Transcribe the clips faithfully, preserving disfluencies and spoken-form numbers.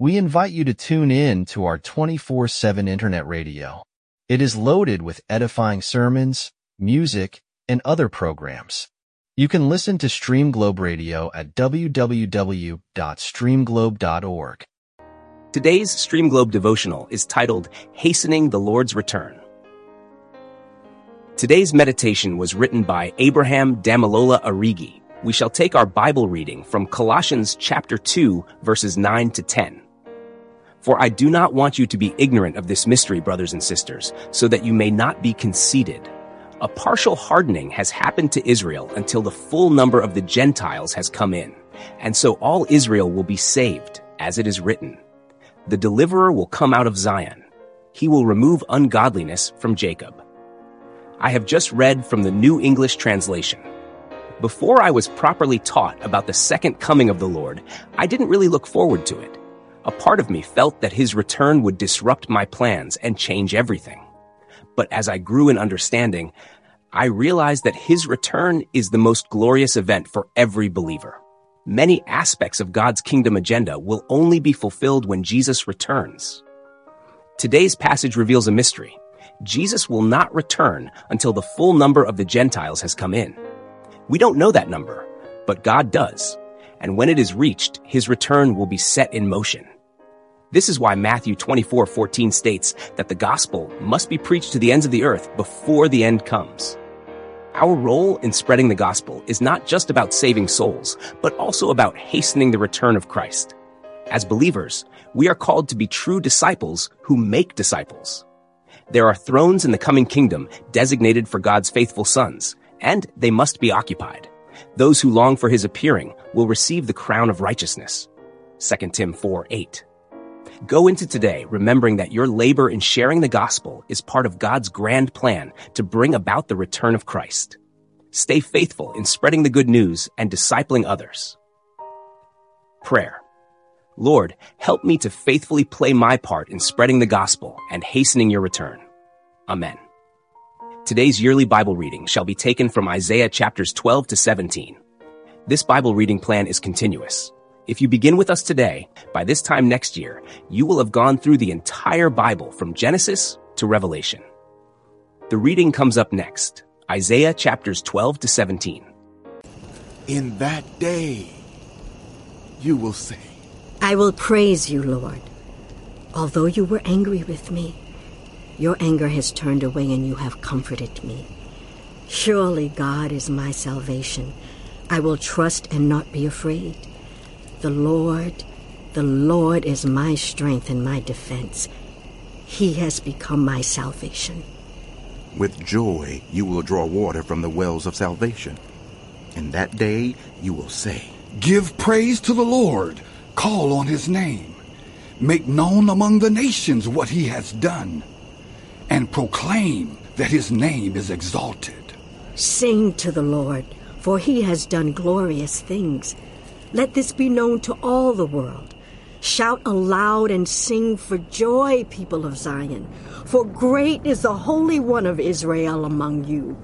We invite you to tune in to our twenty-four seven internet radio. It is loaded with edifying sermons, music, and other programs. You can listen to Stream Globe Radio at w w w dot stream globe dot org. Today's Stream Globe devotional is titled Hastening the Lord's Return. Today's meditation was written by Abraham Damilola Arigi. We shall take our Bible reading from Colossians chapter two, verses nine to ten. For I do not want you to be ignorant of this mystery, brothers and sisters, so that you may not be conceited. A partial hardening has happened to Israel until the full number of the Gentiles has come in, and so all Israel will be saved, as it is written. The deliverer will come out of Zion. He will remove ungodliness from Jacob. I have just read from the New English Translation. Before I was properly taught about the second coming of the Lord, I didn't really look forward to it. A part of me felt that his return would disrupt my plans and change everything. But as I grew in understanding, I realized that his return is the most glorious event for every believer. Many aspects of God's kingdom agenda will only be fulfilled when Jesus returns. Today's passage reveals a mystery. Jesus will not return until the full number of the Gentiles has come in. We don't know that number, but God does. And when it is reached, his return will be set in motion. This is why Matthew twenty-four fourteen states that the gospel must be preached to the ends of the earth before the end comes. Our role in spreading the gospel is not just about saving souls, but also about hastening the return of Christ. As believers, we are called to be true disciples who make disciples. There are thrones in the coming kingdom designated for God's faithful sons, and they must be occupied. Those who long for his appearing will receive the crown of righteousness. Second Timothy four eight. Go into today remembering that your labor in sharing the gospel is part of God's grand plan to bring about the return of Christ. Stay faithful in spreading the good news and discipling others. Prayer. Lord, help me to faithfully play my part in spreading the gospel and hastening your return. Amen. Today's yearly Bible reading shall be taken from Isaiah chapters twelve to seventeen. This Bible reading plan is continuous. If you begin with us today, by this time next year, you will have gone through the entire Bible from Genesis to Revelation. The reading comes up next, Isaiah chapters twelve to seventeen. In that day, you will say, I will praise you, Lord. Although you were angry with me, your anger has turned away and you have comforted me. Surely God is my salvation. I will trust and not be afraid. The Lord, the Lord is my strength and my defense. He has become my salvation. with joy you will draw water from the wells of salvation. In that day you will say, Give praise to the Lord, call on his name. Make known among the nations what he has done, and proclaim that his name is exalted. Sing to the Lord, for he has done glorious things. Let this be known to all the world. Shout aloud and sing for joy, people of Zion, for great is the Holy One of Israel among you.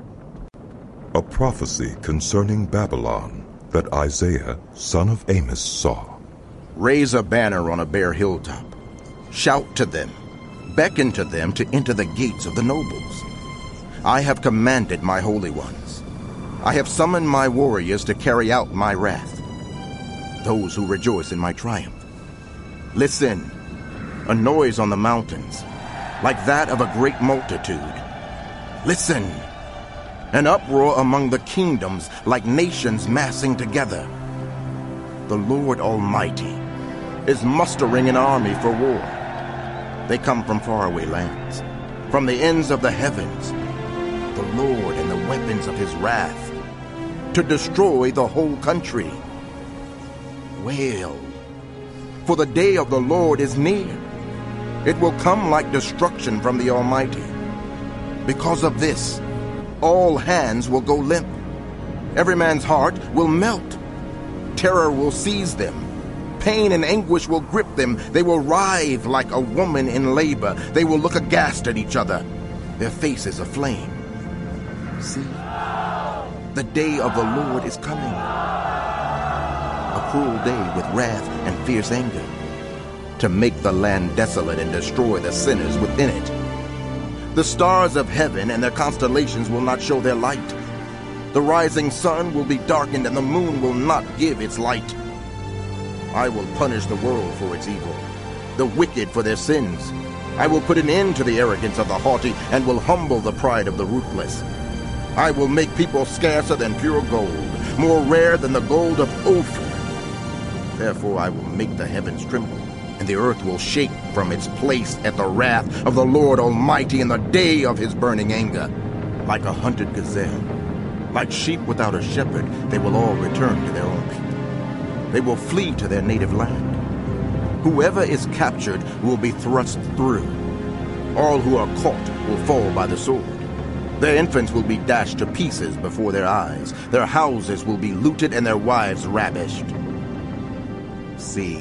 A prophecy concerning Babylon that Isaiah, son of Amos, saw. Raise a banner on a bare hilltop. Shout to them. Beckon to them to enter the gates of the nobles. I have commanded my holy ones. I have summoned my warriors to carry out my wrath, those who rejoice in my triumph. Listen, a noise on the mountains, like that of a great multitude. Listen, an uproar among the kingdoms, like nations massing together. The Lord Almighty is mustering an army for war. They come from faraway lands, from the ends of the heavens, the Lord and the weapons of his wrath, to destroy the whole country. Wail, for the day of the Lord is near. It will come like destruction from the Almighty. Because of this, all hands will go limp. Every man's heart will melt. Terror will seize them. Pain and anguish will grip them. They will writhe like a woman in labor. They will look aghast at each other, their faces aflame. See, the day of the Lord is coming. A cruel day with wrath and fierce anger. to make the land desolate and destroy the sinners within it. The stars of heaven and their constellations will not show their light. The rising sun will be darkened and the moon will not give its light. I will punish the world for its evil, the wicked for their sins. I will put an end to the arrogance of the haughty and will humble the pride of the ruthless. I will make people scarcer than pure gold, more rare than the gold of Ophir. Therefore I will make the heavens tremble, and the earth will shake from its place at the wrath of the Lord Almighty in the day of his burning anger. Like a hunted gazelle, like sheep without a shepherd, they will all return to their own people. They will flee to their native land. Whoever is captured will be thrust through. All who are caught will fall by the sword. Their infants will be dashed to pieces before their eyes. Their houses will be looted and their wives ravished. See,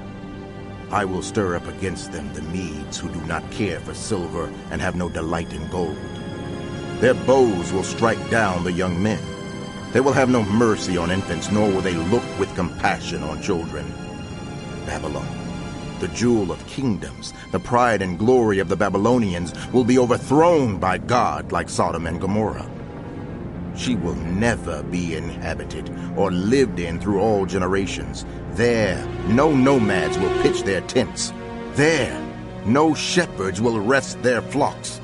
I will stir up against them the Medes who do not care for silver and have no delight in gold. Their bows will strike down the young men. They will have no mercy on infants, nor will they look with compassion on children. Babylon, the jewel of kingdoms, the pride and glory of the Babylonians, will be overthrown by God like Sodom and Gomorrah. She will never be inhabited or lived in through all generations. There, no nomads will pitch their tents. There, no shepherds will rest their flocks.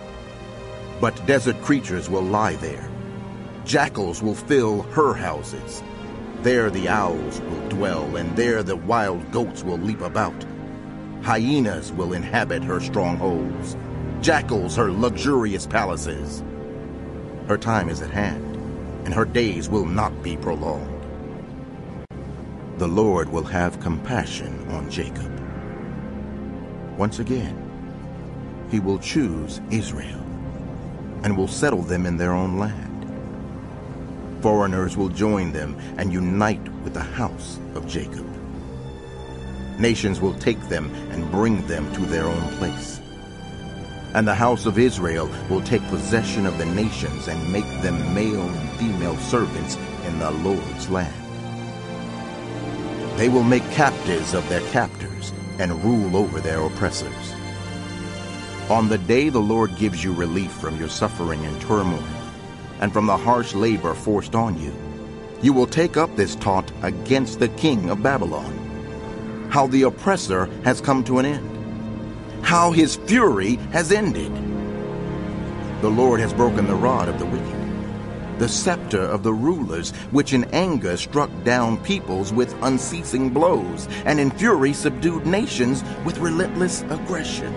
But desert creatures will lie there. Jackals will fill her houses. There the owls will dwell, and there the wild goats will leap about. Hyenas will inhabit her strongholds, jackals her luxurious palaces. Her time is at hand, and her days will not be prolonged. The Lord will have compassion on Jacob. Once again, he will choose Israel, and will settle them in their own land. Foreigners will join them and unite with the house of Jacob. Nations will take them and bring them to their own place. And the house of Israel will take possession of the nations and make them male and female servants in the Lord's land. They will make captives of their captors and rule over their oppressors. On the day the Lord gives you relief from your suffering and turmoil, and from the harsh labor forced on you, you will take up this taunt against the king of Babylon. How the oppressor has come to an end. How his fury has ended. The Lord has broken the rod of the wicked, the scepter of the rulers, which in anger struck down peoples with unceasing blows, and in fury subdued nations with relentless aggression.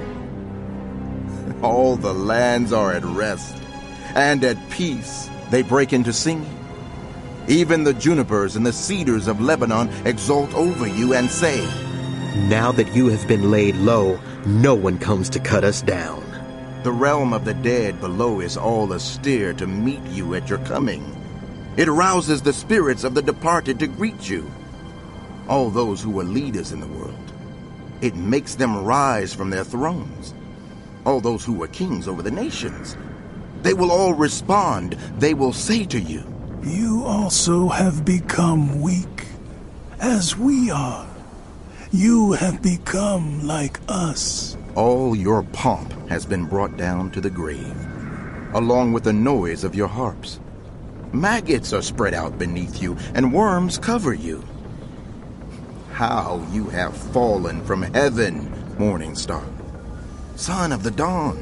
All the lands are at rest, and at peace they break into singing. Even the junipers and the cedars of Lebanon exult over you and say, Now that you have been laid low, no one comes to cut us down. The realm of the dead below is all astir to meet you at your coming. It arouses the spirits of the departed to greet you, all those who were leaders in the world. It makes them rise from their thrones, all those who were kings over the nations. They will all respond. They will say to you, You also have become weak, as we are. You have become like us. All your pomp has been brought down to the grave, along with the noise of your harps. Maggots are spread out beneath you, and worms cover you. How you have fallen from heaven, morning star, son of the dawn.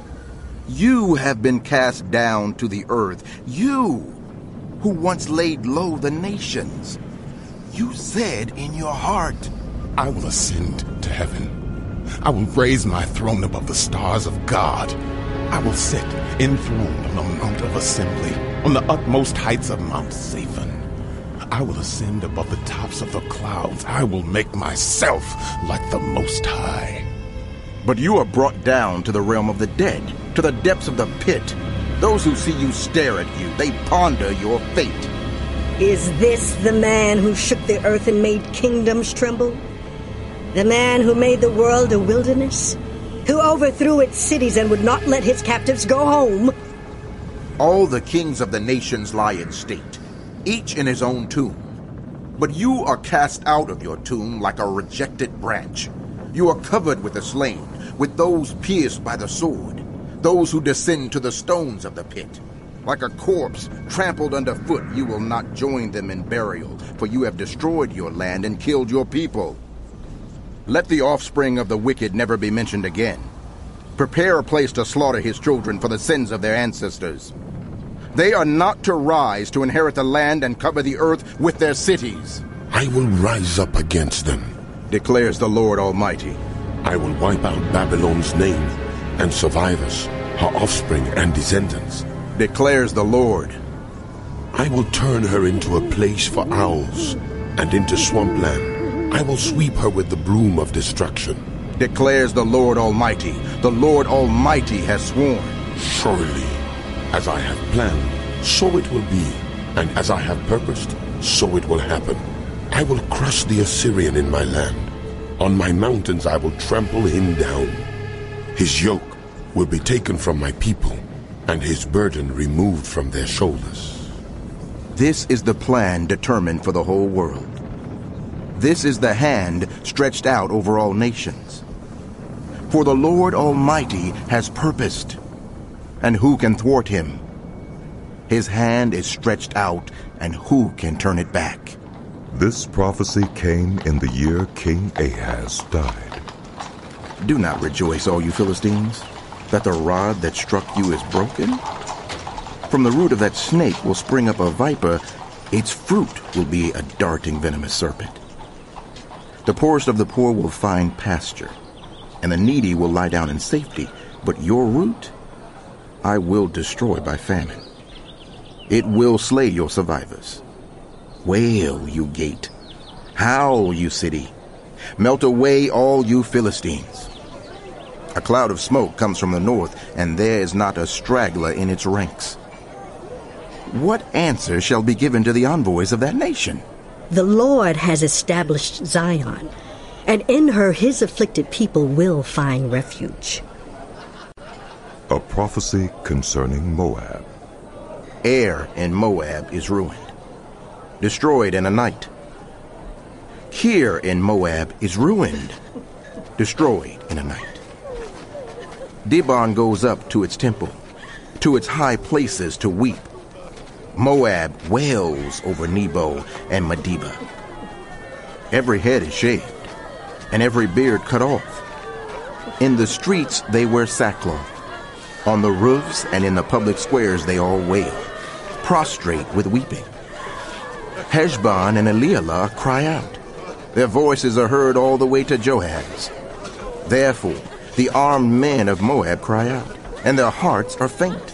You have been cast down to the earth, you who once laid low the nations. You said in your heart, I will ascend to heaven. I will raise my throne above the stars of God. I will sit enthroned on the mount of assembly, on the utmost heights of Mount Zaphon. I will ascend above the tops of the clouds. I will make myself like the Most High. But you are brought down to the realm of the dead, to the depths of the pit. Those who see you stare at you. They ponder your fate. Is this the man who shook the earth and made kingdoms tremble? The man who made the world a wilderness? Who overthrew its cities and would not let his captives go home? All the kings of the nations lie in state, each in his own tomb. But you are cast out of your tomb like a rejected branch. You are covered with the slain, with those pierced by the sword, those who descend to the stones of the pit. Like a corpse trampled underfoot, you will not join them in burial, for you have destroyed your land and killed your people. Let the offspring of the wicked never be mentioned again. Prepare a place to slaughter his children for the sins of their ancestors. They are not to rise to inherit the land and cover the earth with their cities. I will rise up against them, declares the Lord Almighty. I will wipe out Babylon's name and survivors, her offspring and descendants, declares the Lord. I will turn her into a place for owls and into swampland. I will sweep her with the broom of destruction, declares the Lord Almighty. The Lord Almighty has sworn. Surely, as I have planned, so it will be, and as I have purposed, so it will happen. I will crush the Assyrian in my land. On my mountains I will trample him down. His yoke will be taken from my people, and his burden removed from their shoulders. This is the plan determined for the whole world. This is the hand stretched out over all nations. For the Lord Almighty has purposed, and who can thwart him? His hand is stretched out, and who can turn it back? This prophecy came in the year King Ahaz died. Do not rejoice, all you Philistines, that the rod that struck you is broken. From the root of that snake will spring up a viper. Its fruit will be a darting venomous serpent. The poorest of the poor will find pasture, and the needy will lie down in safety. But your root I will destroy by famine. It will slay your survivors. Wail, you gate. Howl, you city. Melt away, all you Philistines. A cloud of smoke comes from the north, and there is not a straggler in its ranks. What answer shall be given to the envoys of that nation? The Lord has established Zion, and in her his afflicted people will find refuge. A prophecy concerning Moab. Ar in Moab is ruined, destroyed in a night. Kir in Moab is ruined, destroyed in a night. Dibon goes up to its temple, to its high places to weep. Moab wails over Nebo and Medeba. Every head is shaved, and every beard cut off. In the streets they wear sackcloth. On the roofs and in the public squares they all wail, prostrate with weeping. Heshbon and Elealeh cry out. Their voices are heard all the way to Johaz. Therefore the armed men of Moab cry out, and their hearts are faint.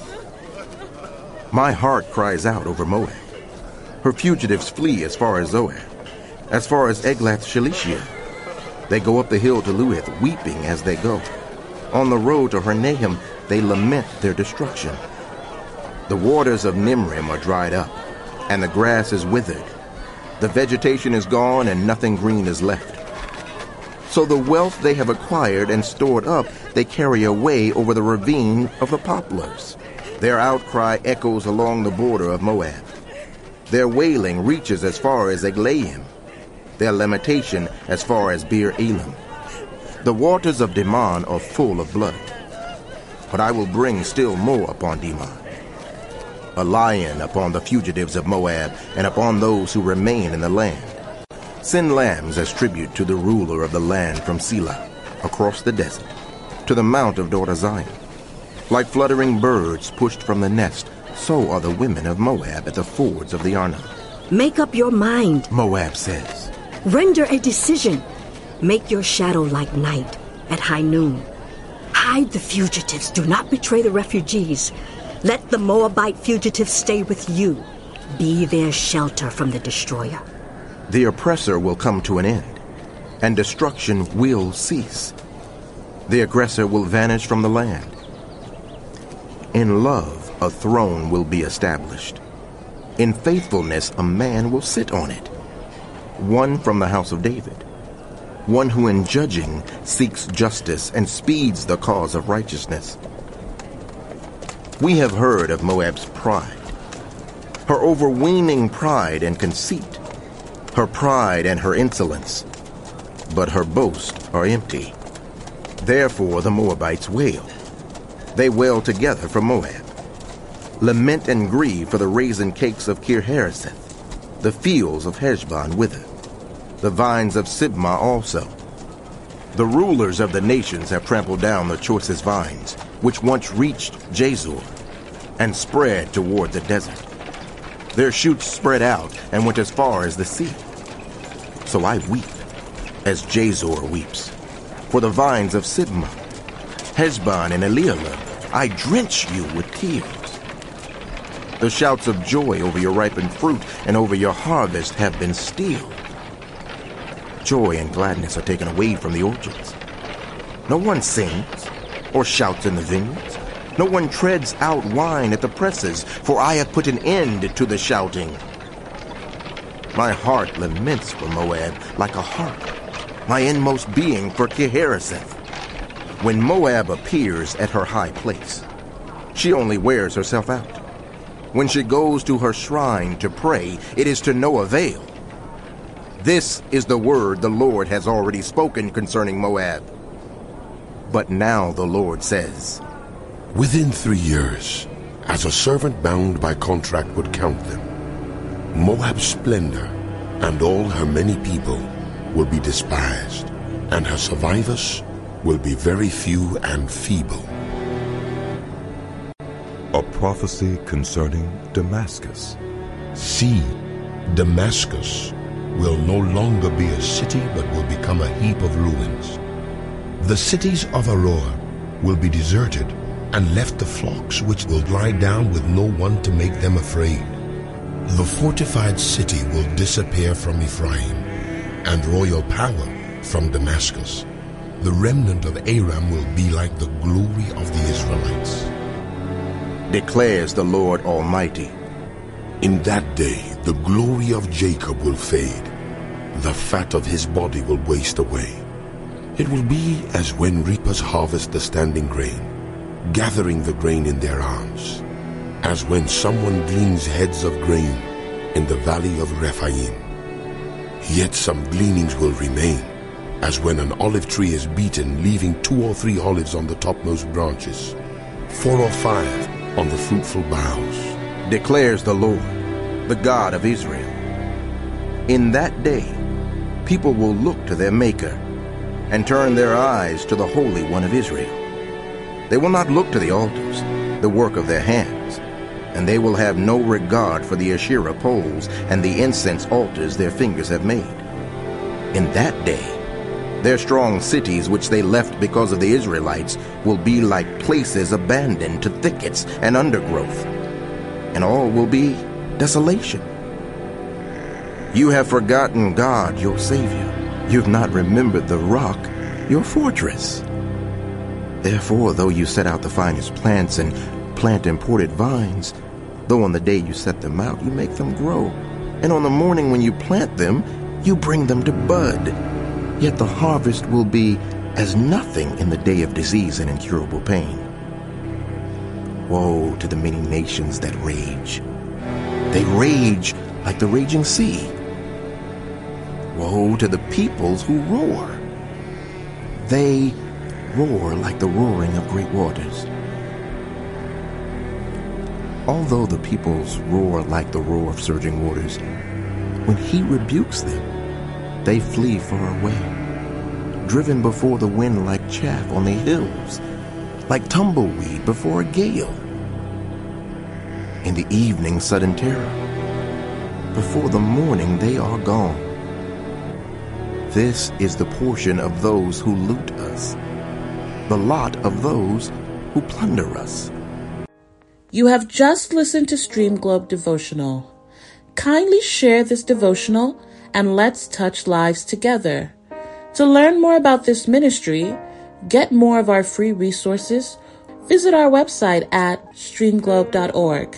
My heart cries out over Moab. Her fugitives flee as far as Zoar, as far as Eglath-Shalishiah. They go up the hill to Luhith, weeping as they go. On the road to Harnaim, they lament their destruction. The waters of Nimrim are dried up, and the grass is withered. The vegetation is gone, and nothing green is left. So the wealth they have acquired and stored up, they carry away over the ravine of the poplars. Their outcry echoes along the border of Moab. Their wailing reaches as far as Eglaim, their lamentation as far as Beer Elam. The waters of Dimon are full of blood. But I will bring still more upon Dimon, a lion upon the fugitives of Moab, and upon those who remain in the land. Send lambs as tribute to the ruler of the land from Selah, across the desert, to the mount of daughter Zion. Like fluttering birds pushed from the nest, so are the women of Moab at the fords of the Arnon. Make up your mind, Moab says. Render a decision. Make your shadow like night at high noon. Hide the fugitives. Do not betray the refugees. Let the Moabite fugitives stay with you. Be their shelter from the destroyer. The oppressor will come to an end, and destruction will cease. The aggressor will vanish from the land. In love, a throne will be established. In faithfulness, a man will sit on it. One from the house of David. One who in judging seeks justice and speeds the cause of righteousness. We have heard of Moab's pride, her overweening pride and conceit, her pride and her insolence. but her boasts are empty. Therefore the Moabites wail. They wail together for Moab. Lament and grieve for the raisin cakes of Kir-Hareseth. The fields of Heshbon wither, the vines of Sibmah also. The rulers of the nations have trampled down the choicest vines, which once reached Jazor, and spread toward the desert. Their shoots spread out and went as far as the sea. So I weep, as Jazor weeps, for the vines of Sibmah. Heshbon and Elealeh, I drench you with tears. The shouts of joy over your ripened fruit and over your harvest have been stilled. Joy and gladness are taken away from the orchards. No one sings or shouts in the vineyards. No one treads out wine at the presses, for I have put an end to the shouting. My heart laments for Moab like a harp, my inmost being for Kir-Hareseth. When Moab appears at her high place, she only wears herself out. When she goes to her shrine to pray, it is to no avail. This is the word the Lord has already spoken concerning Moab. But now the Lord says, Within three years, as a servant bound by contract would count them, Moab's splendor and all her many people will be despised, and her survivors will be very few and feeble. A prophecy concerning Damascus. See, Damascus will no longer be a city, but will become a heap of ruins. The cities of Aroer will be deserted, and left the flocks which will lie down with no one to make them afraid. The fortified city will disappear from Ephraim, and royal power from Damascus. The remnant of Aram will be like the glory of the Israelites, declares the Lord Almighty. In that day the glory of Jacob will fade, the fat of his body will waste away. It will be as when reapers harvest the standing grain, gathering the grain in their arms, as when someone gleans heads of grain in the valley of Rephaim. Yet some gleanings will remain, as when an olive tree is beaten, leaving two or three olives on the topmost branches, four or five on the fruitful boughs, declares the Lord, the God of Israel. In that day, people will look to their Maker and turn their eyes to the Holy One of Israel. They will not look to the altars, the work of their hands, and they will have no regard for the Asherah poles and the incense altars their fingers have made. In that day, their strong cities which they left because of the Israelites will be like places abandoned to thickets and undergrowth, and all will be desolation. You have forgotten God, your Savior. You've not remembered the rock, your fortress. Therefore, though you set out the finest plants and plant imported vines, though on the day you set them out, you make them grow, and on the morning when you plant them, you bring them to bud, yet the harvest will be as nothing in the day of disease and incurable pain. Woe to the many nations that rage. They rage like the raging sea. Woe to the peoples who roar. They roar like the roaring of great waters. Although the peoples roar like the roar of surging waters, when he rebukes them, they flee far away, driven before the wind like chaff on the hills, like tumbleweed before a gale. In the evening, sudden terror. Before the morning, they are gone. This is the portion of those who loot us, the lot of those who plunder us. You have just listened to Stream Globe Devotional. Kindly share this devotional and let's touch lives together. To learn more about this ministry, get more of our free resources, visit our website at stream globe dot org.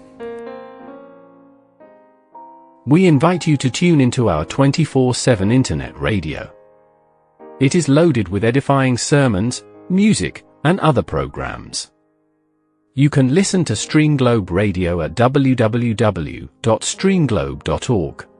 We invite you to tune into our twenty-four seven internet radio. It is loaded with edifying sermons, music, and other programs. You can listen to Stream Globe Radio at w w w dot stream globe dot org.